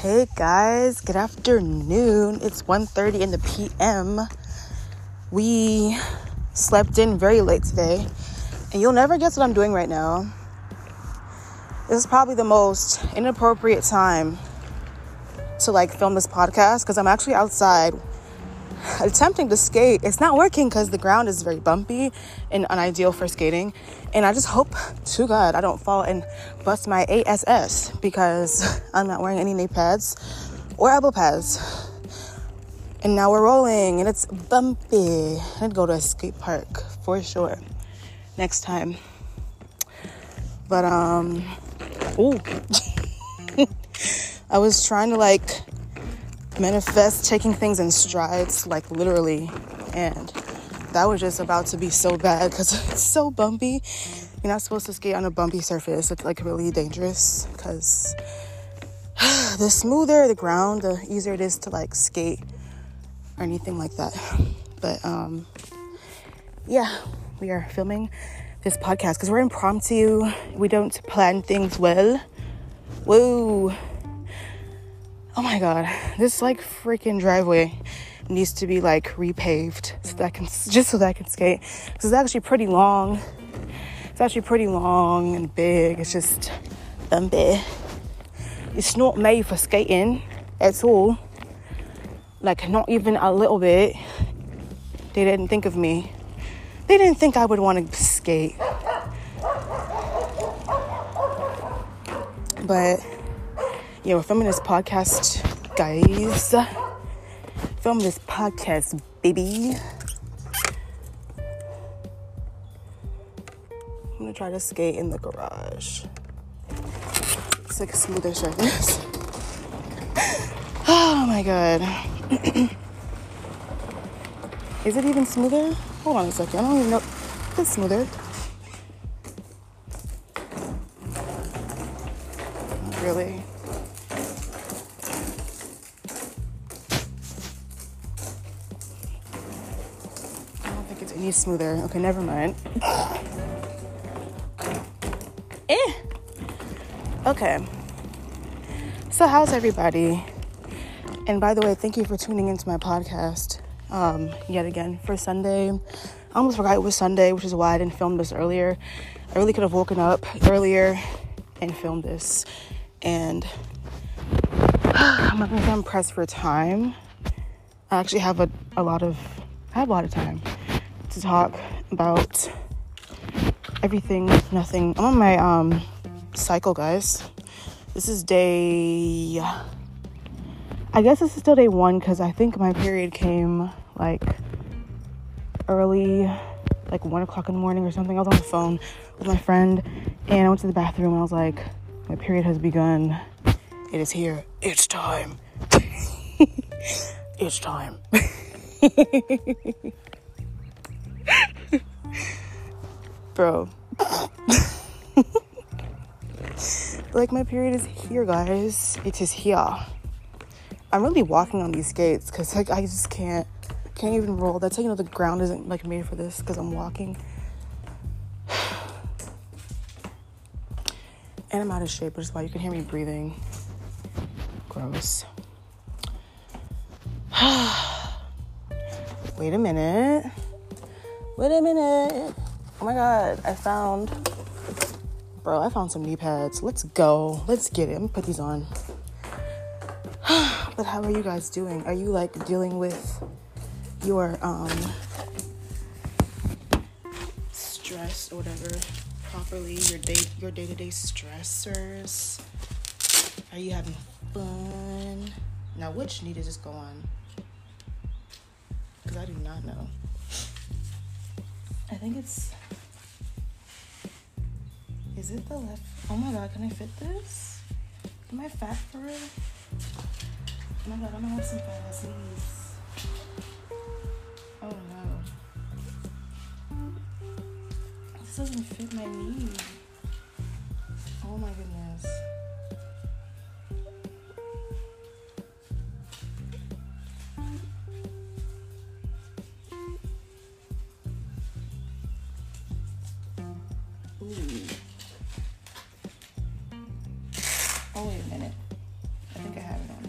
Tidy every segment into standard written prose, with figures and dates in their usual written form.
Hey guys, good afternoon. It's 1:30 in the p.m. We slept in very late today, and you'll never guess what I'm doing right now. This is probably the most inappropriate time to film this podcast because I'm actually outside attempting to skate. It's not working because the ground is very bumpy and unideal for skating, and I just hope to God I don't fall and bust my ASS because I'm not wearing any knee pads or elbow pads. And now we're rolling and it's bumpy. I'd go to a skate park for sure next time. But ooh I was trying to manifest taking things in strides, literally, and that was just about to be so bad because it's so bumpy. You're not supposed to skate on a bumpy surface. It's really dangerous because the smoother the ground, the easier it is to skate or anything like that. But yeah, we are filming this podcast because we're impromptu. We don't plan things well. Whoa. Oh my God, this freaking driveway needs to be repaved so that I can skate. This is actually pretty long. It's actually pretty long and big. It's just bumpy. It's not made for skating at all. Not even a little bit. They didn't think of me. They didn't think I would want to skate. But yeah, we're filming this podcast, guys. Filming this podcast, baby. I'm gonna try to skate in the garage. It's a smoother surface. Oh my God. Is it even smoother? Hold on a second. I don't even know if it's smoother. Not really. Any smoother. Okay, never mind. Okay. So how's everybody? And by the way, thank you for tuning into my podcast yet again for Sunday. I almost forgot it was Sunday, which is why I didn't film this earlier. I really could have woken up earlier and filmed this. And I'm pressed for time. I actually have a lot of time to talk about everything, nothing. I'm on my cycle, guys. This is I guess this is still day 1 because I think my period came early, 1 o'clock in the morning or something. I was on the phone with my friend and I went to the bathroom and I was like, my period has begun. It is here. It's time. It's time. Bro. My period is here, guys. It is here. I'm really walking on these skates because I just can't even roll. That's how you know the ground isn't made for this, because I'm walking. And I'm out of shape, which is why you can hear me breathing. Gross. Wait a minute. Oh my God, I found some knee pads. Let's go. Let's get it. I'm gonna put these on. But how are you guys doing? Are you dealing with your stress or whatever properly? Your day-to-day stressors? Are you having fun? Now, which knee does this go on? Because I do not know. I think it's... Is it the left? Oh my God, can I fit this? Am I fat for real? Oh my God, I'm gonna have some fat ass knees. Oh no. This doesn't fit my knee. Oh my goodness. Ooh. Oh, wait a minute. I think I have it on.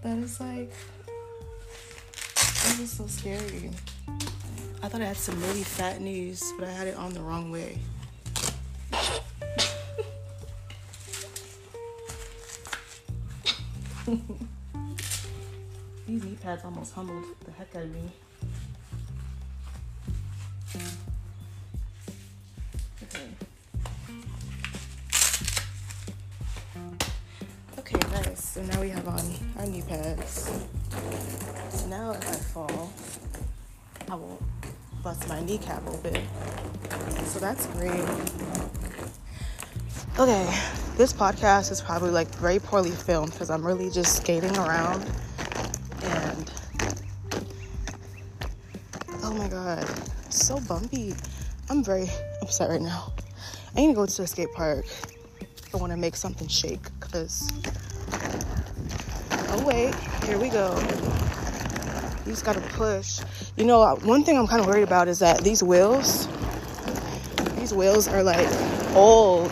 That is like, that is so scary. I thought I had some really fat knees, but I had it on the wrong way. These knee pads almost humbled the heck out of me. Okay. Okay, nice. So now we have on our knee pads. So now if I fall, I will bust my kneecap open. So that's great. Okay, this podcast is probably like very poorly filmed because I'm really just skating around and oh my god, it's so bumpy. I'm very upset right now. I need to go to the skate park. I want to make something shake because oh wait, here we go. You just gotta push. You know, one thing I'm kind of worried about is that these wheels are like old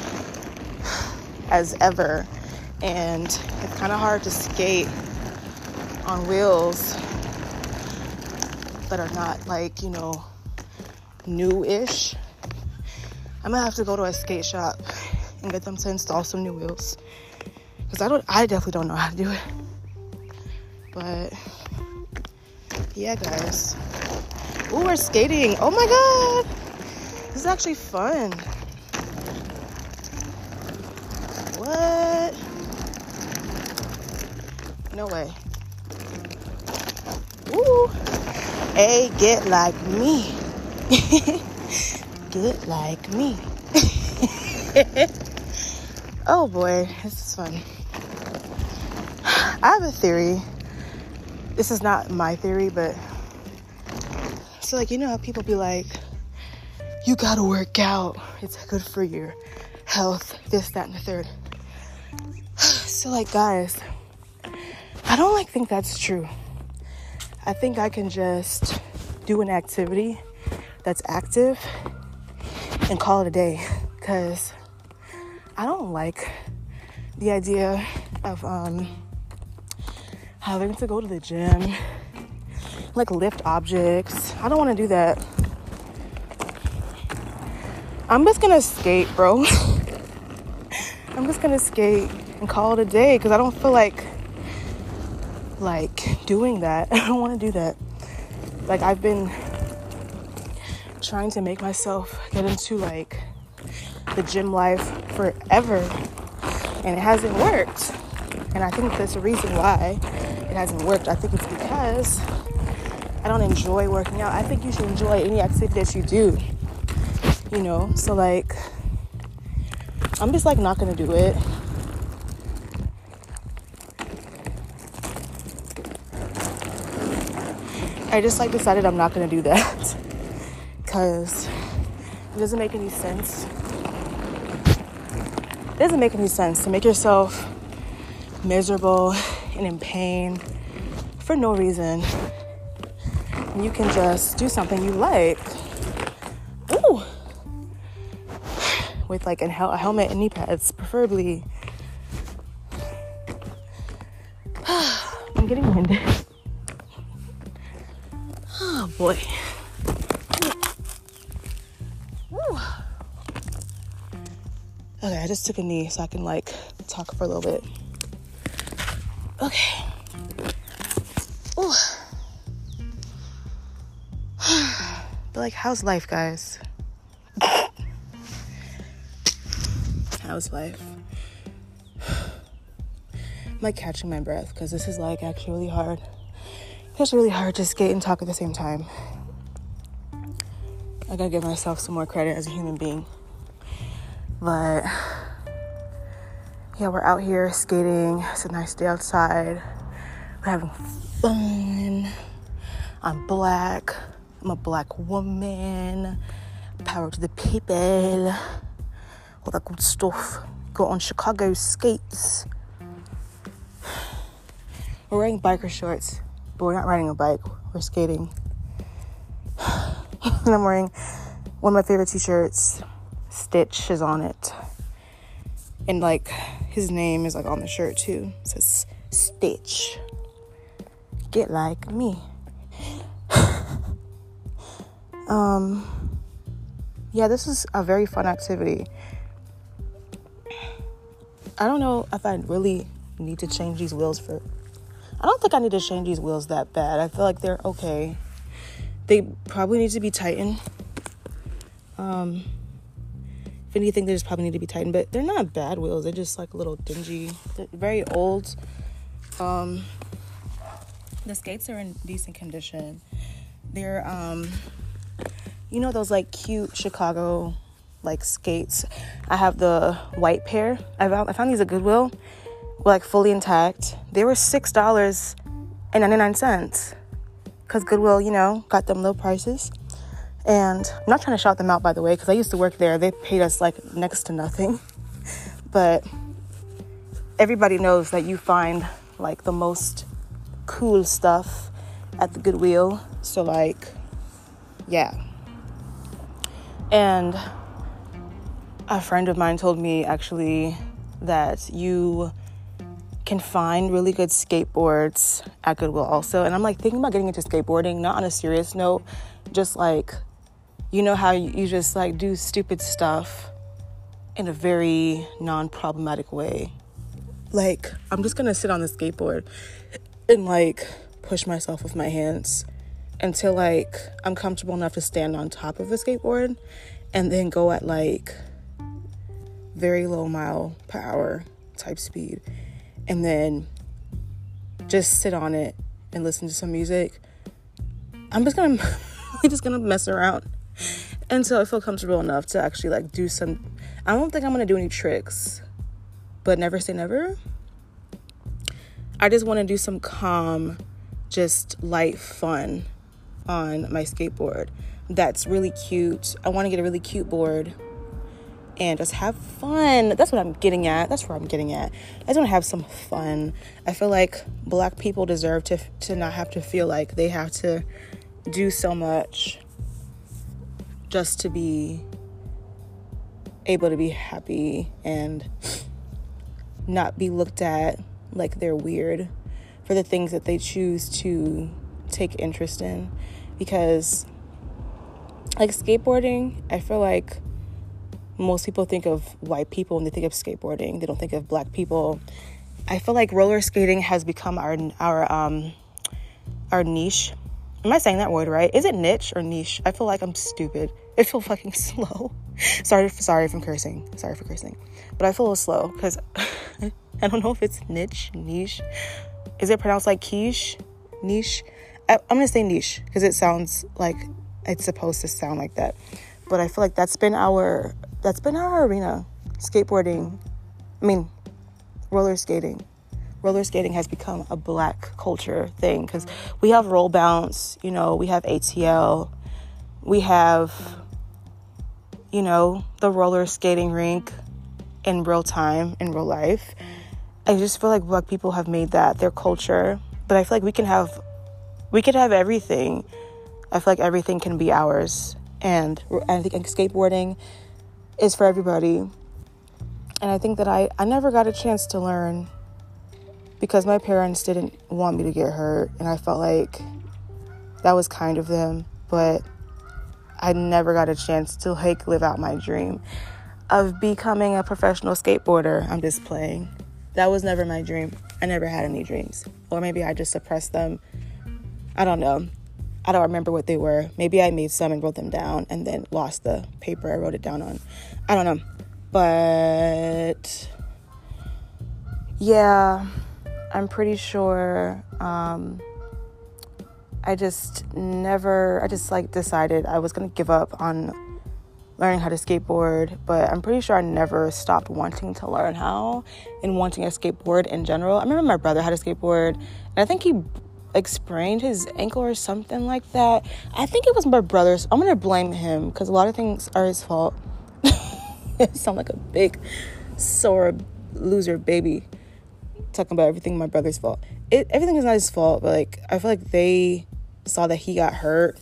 as ever, and it's kind of hard to skate on wheels that are not like, you know, new-ish. I'm gonna have to go to a skate shop and get them to install some new wheels because I definitely don't know how to do it. But yeah, guys. Ooh, we're skating. Oh my god, this is actually fun. What? No way. Ooh. Hey, get like me. Get like me. Oh boy, this is fun. I have a theory. This is not my theory, but so like, you know how people be like, you gotta work out, it's good for your health, this, that, and the third. So like, guys, I don't like think that's true. I think I can just do an activity that's active and call it a day, because I don't like the idea of having to go to the gym, like lift objects. I don't want to do that. I'm just gonna skate, bro. I'm just gonna skate and call it a day because I don't feel like doing that. I don't want to do that. Like, I've been trying to make myself get into like the gym life forever, and it hasn't worked. And I think that's the reason why it hasn't worked. I think it's because I don't enjoy working out. I think you should enjoy any activity that you do, you know? So like, I'm just like not gonna do it. I just like decided I'm not gonna do that because it doesn't make any sense. It doesn't make any sense to make yourself miserable and in pain for no reason. And you can just do something you like. Ooh. With like a helmet and knee pads, preferably. I'm getting winded. Oh boy. Woo. Okay, I just took a knee so I can like talk for a little bit. Okay. Ooh. But like, how's life, guys? How's life? I'm like catching my breath because this is like actually really hard. It's really hard to skate and talk at the same time. I gotta give myself some more credit as a human being. But yeah, we're out here skating. It's a nice day outside. We're having fun. I'm black. I'm a black woman. Power to the people. All that good stuff. Go on Chicago skates. We're wearing biker shorts, but we're not riding a bike. We're skating. And I'm wearing one of my favorite t-shirts. Stitch is on it. And like, his name is like on the shirt too. It says Stitch. Get like me. Yeah, this is a very fun activity. I don't know if I really need to change these wheels I don't think I need to change these wheels that bad. I feel like they're okay. They probably need to be tightened. If anything, they just probably need to be tightened, but they're not bad wheels. They're just like a little dingy. They're very old. The skates are in decent condition. They're, those like cute Chicago like skates. I have the white pair. I found these at Goodwill, like fully intact. They were $6.99 because Goodwill, got them low prices. And I'm not trying to shout them out, by the way, because I used to work there. They paid us like next to nothing. But everybody knows that you find like the most cool stuff at the Goodwill. So like, yeah. And a friend of mine told me actually that you can find really good skateboards at Goodwill also. And I'm like thinking about getting into skateboarding, not on a serious note, just like, how you just like do stupid stuff in a very non-problematic way. Like, I'm just gonna sit on the skateboard and like push myself with my hands until like I'm comfortable enough to stand on top of the skateboard, and then go at like very low mile per hour type speed, and then just sit on it and listen to some music. I'm just gonna mess around until I feel comfortable enough to actually like do some. I don't think I'm gonna do any tricks, but never say never. I just want to do some calm, just light fun on my skateboard that's really cute. I want to get a really cute board and just have fun. That's what I'm getting at. That's where I'm getting at. I just want to have some fun. I feel like Black people deserve to not have to feel like they have to do so much just to be able to be happy and not be looked at like they're weird for the things that they choose to take interest in. Because like skateboarding, I feel like most people think of white people when they think of skateboarding. They don't think of Black people. I feel like roller skating has become our niche. Am I saying that word right? Is it niche or niche? I feel like I'm stupid. I feel fucking slow. Sorry if I'm cursing. Sorry for cursing. But I feel a little slow because I don't know if it's niche. Is it pronounced like quiche? Niche? I'm going to say niche because it sounds like it's supposed to sound like that. But I feel like that's been our arena. Skateboarding. Roller skating. Roller skating has become a Black culture thing because we have roll bounce, we have ATL, we have, the roller skating rink in real time, in real life. I just feel like Black people have made that their culture, but I feel like we could have everything. I feel like everything can be ours, and I think skateboarding is for everybody. And I think that I never got a chance to learn because my parents didn't want me to get hurt, and I felt like that was kind of them, but I never got a chance to like live out my dream of becoming a professional skateboarder. I'm just playing. That was never my dream. I never had any dreams. Or maybe I just suppressed them. I don't know. I don't remember what they were. Maybe I made some and wrote them down and then lost the paper I wrote it down on. I don't know. But yeah, I'm pretty sure I just decided I was going to give up on learning how to skateboard, but I'm pretty sure I never stopped wanting to learn how and wanting a skateboard in general. I remember my brother had a skateboard, and I think he sprained his ankle or something like that. I think it was my brother's. I'm going to blame him because a lot of things are his fault. I sound like a big, sore loser baby talking about everything my brother's fault. Everything is not his fault, but like I feel like they saw that he got hurt,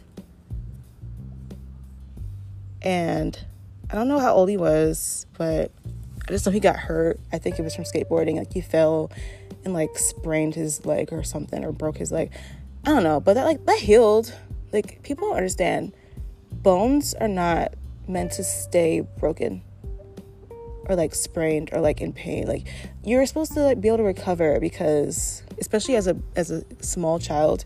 and I don't know how old he was, but I just know he got hurt. I think it was from skateboarding. Like he fell and like sprained his leg or something, or broke his leg. I don't know, but that healed. Like, people don't understand. Bones are not meant to stay broken or like sprained or like in pain. Like, you're supposed to like be able to recover, because especially as a small child.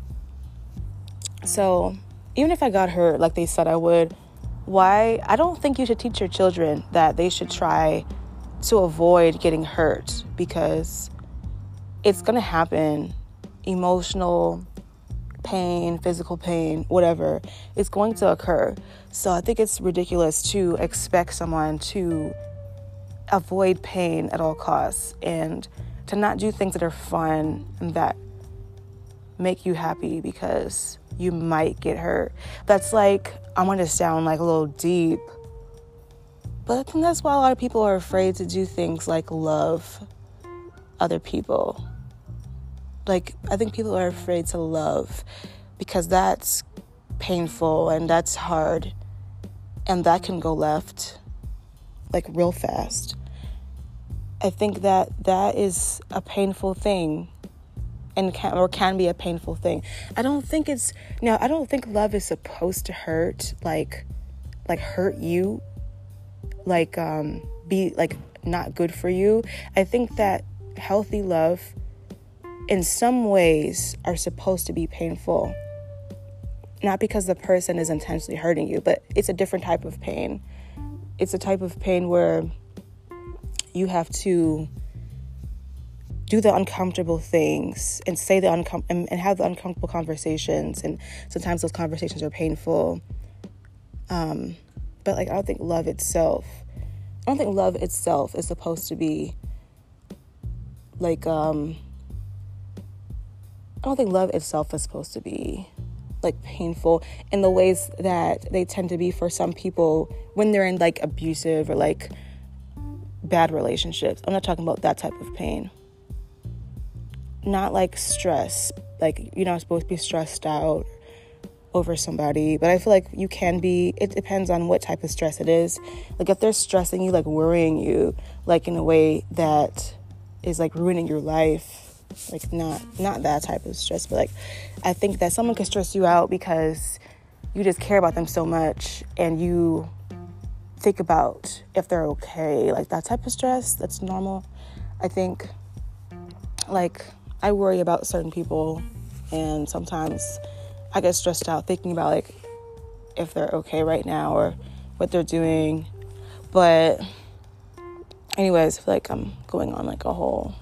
So even if I got hurt like they said I would, I don't think you should teach your children that they should try to avoid getting hurt, because it's going to happen. Emotional pain, physical pain, whatever, it's going to occur. So I think it's ridiculous to expect someone to avoid pain at all costs, and to not do things that are fun and that make you happy because you might get hurt. That's like, I'm going to sound like a little deep, but I think that's why a lot of people are afraid to do things like love other people. Like, I think people are afraid to love because that's painful and that's hard, and that can go left like real fast. I think that is a painful thing, and can be a painful thing. I don't think love is supposed to hurt, like hurt you, like be like not good for you. I think that healthy love in some ways are supposed to be painful, not because the person is intentionally hurting you, but it's a different type of pain. It's a type of pain where you have to do the uncomfortable things and say and have the uncomfortable conversations, and sometimes those conversations are painful. But like, I don't think love itself is supposed to be like I don't think love itself is supposed to be like painful in the ways that they tend to be for some people when they're in like abusive or like bad relationships. I'm not talking about that type of pain. Not like stress. Like, you're not supposed to be stressed out over somebody, but I feel like you can be. It depends on what type of stress it is. Like, if they're stressing you, like worrying you, like in a way that is like ruining your life, like not that type of stress, but like, I think that someone can stress you out because you just care about them so much, and you think about if they're okay, like that type of stress, that's normal. I think, like, I worry about certain people, and sometimes I get stressed out thinking about like if they're okay right now or what they're doing. But anyways, I feel like I'm going on like a whole,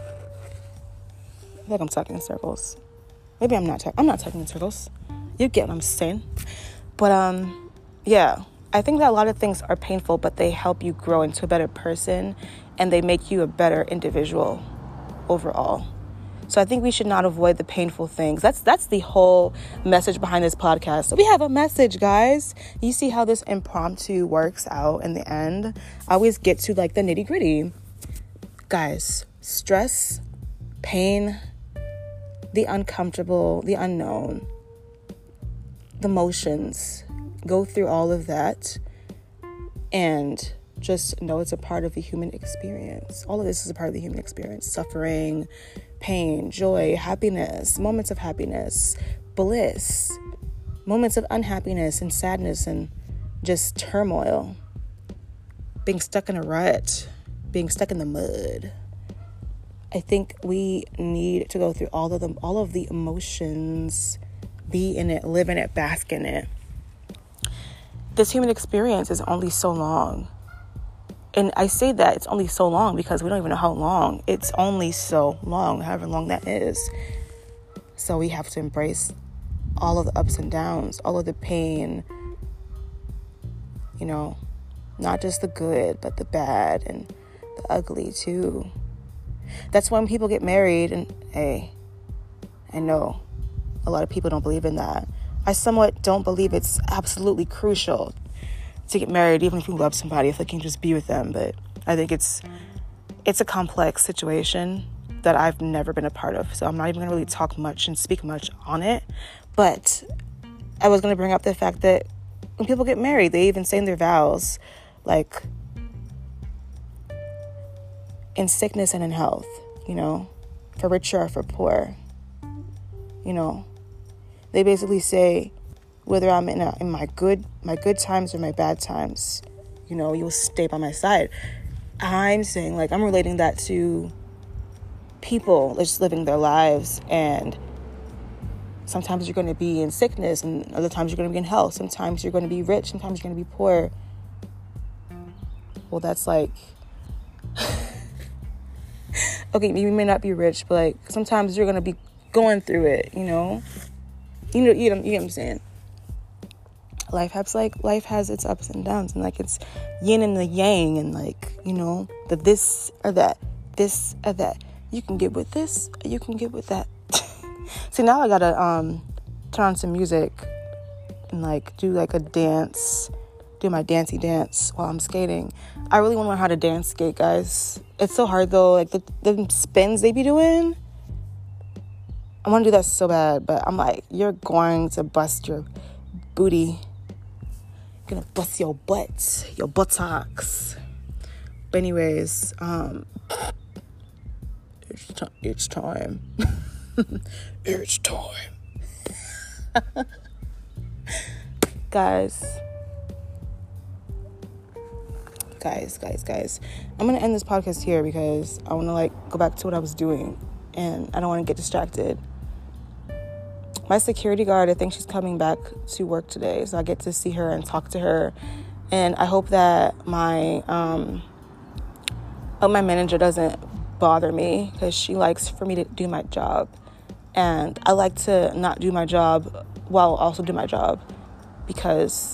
I feel like I'm talking in circles. Maybe I'm not talking in circles. You get what I'm saying. But yeah, I think that a lot of things are painful, but they help you grow into a better person, and they make you a better individual overall. So I think we should not avoid the painful things. That's the whole message behind this podcast. So we have a message, guys. You see how this impromptu works out in the end? I always get to like the nitty-gritty. Guys, stress, pain, the uncomfortable, the unknown, the emotions. Go through all of that and just know it's a part of the human experience. All of this is a part of the human experience. Suffering, pain, joy, happiness, moments of happiness, bliss, moments of unhappiness and sadness and just turmoil, being stuck in a rut, being stuck in the mud. I think we need to go through all of the emotions, be in it, live in it, bask in it. This human experience is only so long. And I say that it's only so long because we don't even know how long. It's only so long, however long that is. So we have to embrace all of the ups and downs, all of the pain, you know, not just the good, but the bad and the ugly too. That's when people get married, and hey, I know a lot of people don't believe in that. I somewhat don't believe it's absolutely crucial to get married, even if you love somebody, if they can just be with them. But I think it's a complex situation that I've never been a part of. So I'm not even going to really talk much and speak much on it. But I was going to bring up the fact that when people get married, they even say in their vows, like, in sickness and in health, you know, for richer or for poor. You know, they basically say whether I'm in my good times or my bad times, you know, you'll stay by my side. I'm saying, like, I'm relating that to people just living their lives, and sometimes you're going to be in sickness, and other times you're going to be in health. Sometimes you're going to be rich, sometimes you're going to be poor. Well, that's like, okay, you may not be rich, but like sometimes you're going to be going through it, you know? You know what I'm saying? Life has its ups and downs, and like it's yin and the yang, and like, you know, the this or that. You can get with this, you can get with that. See, now I gotta turn on some music and like do like a dance, do my dancey dance while I'm skating. I really want to learn how to dance skate, guys. It's so hard though, like the spins they be doing. I want to do that so bad, but I'm like, you're going to bust your booty. You're gonna bust your butt, your buttocks. But anyways, it's time. It's time. Guys. I'm going to end this podcast here because I want to like go back to what I was doing, and I don't want to get distracted. My security guard, I think she's coming back to work today, so I get to see her and talk to her. And I hope that my manager doesn't bother me, because she likes for me to do my job, and I like to not do my job while also do my job, because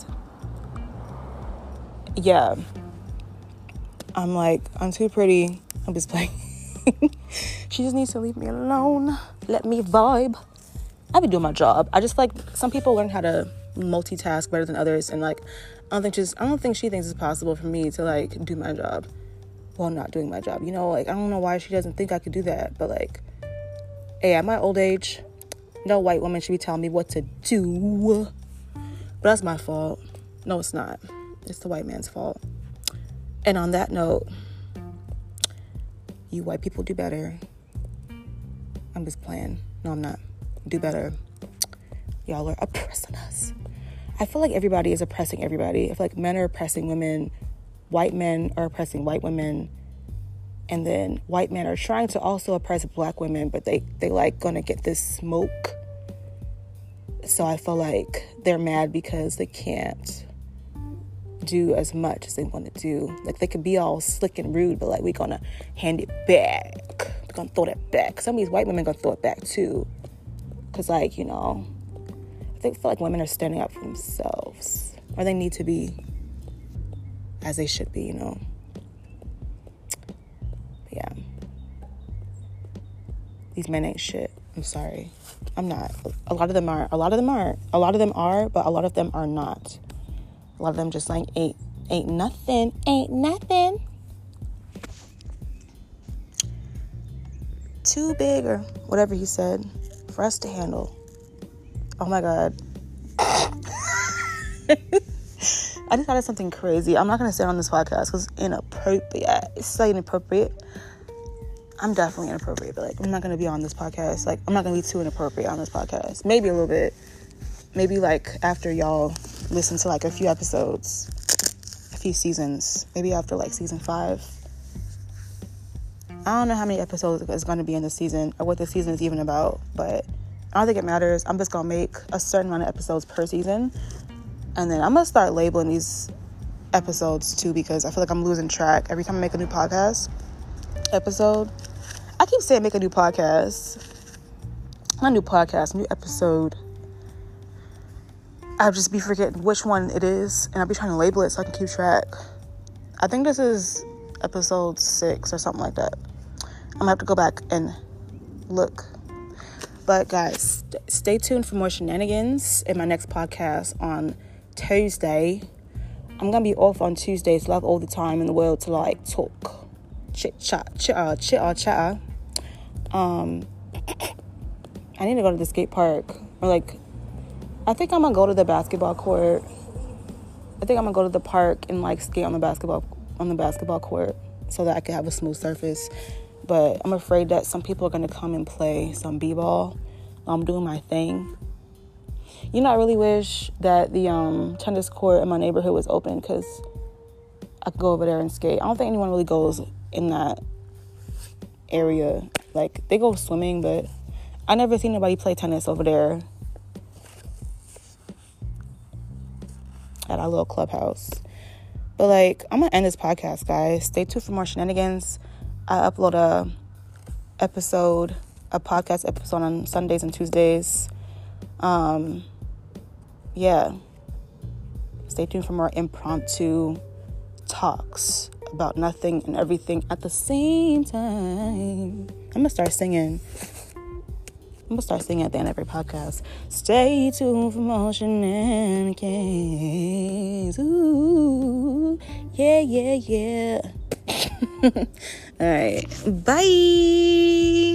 I'm too pretty. I'm just playing. She just needs to leave me alone, let me vibe. I be doing my job. I just like, some people learn how to multitask better than others, and like I don't think she thinks it's possible for me to like do my job while not doing my job. You know, like I don't know why she doesn't think I could do that, but like, hey, at my old age, no white woman should be telling me what to do. But that's my fault. No, it's not. It's the white man's fault. And on that note, you white people do better. I'm just playing. No, I'm not. Do better. Y'all are oppressing us. I feel like everybody is oppressing everybody. I feel like men are oppressing women. White men are oppressing white women. And then white men are trying to also oppress black women, but they like gonna get this smoke. So I feel like they're mad because they can't do as much as they want to do. Like they could be all slick and rude, but like we gonna hand it back. We're gonna throw that back. Some of these white women gonna throw it back too. Cause like, you know, I feel like women are standing up for themselves, or they need to be, as they should be, you know. But yeah, these men ain't shit. I'm sorry, I'm not. A lot of them are, but a lot of them are not. A lot of them just like ain't nothing. Too big, or whatever he said, for us to handle. Oh my God. I just thought of something crazy. I'm not going to say it on this podcast because it's inappropriate. It's so inappropriate. I'm definitely inappropriate, but like, I'm not going to be on this podcast. Like, I'm not going to be too inappropriate on this podcast. Maybe a little bit. Maybe like after y'all listen to like a few episodes, a few seasons, maybe after like season 5. I don't know how many episodes is going to be in the season, or what the season is even about, but I don't think it matters. I'm just going to make a certain amount of episodes per season, and then I'm going to start labeling these episodes too, because I feel like I'm losing track every time I make a new podcast episode. I keep saying make a new podcast. Not a new podcast, new episode. I'll just be forgetting which one it is, and I'll be trying to label it so I can keep track. I think this is episode 6 or something like that. I'm gonna have to go back and look. But guys, stay tuned for more shenanigans in my next podcast on Tuesday. I'm gonna be off on Tuesday, so I have all the time in the world to like talk, chitter. I need to go to the skate park, or like, I think I'm gonna go to the basketball court. I think I'm gonna go to the park and like skate on the basketball court, so that I can have a smooth surface. but I'm afraid that some people are going to come and play some b-ball while I'm doing my thing. You know, I really wish that the tennis court in my neighborhood was open because I could go over there and skate. I don't think anyone really goes in that area. Like, they go swimming, but I never seen anybody play tennis over there at our little clubhouse. But, like, I'm going to end this podcast, guys. Stay tuned for more shenanigans. I upload a podcast episode on Sundays and Tuesdays. Yeah. Stay tuned for more impromptu talks about nothing and everything at the same time. I'm going to start singing at the end of every podcast. Stay tuned for more shenanigans. Ooh, yeah. All right. Bye.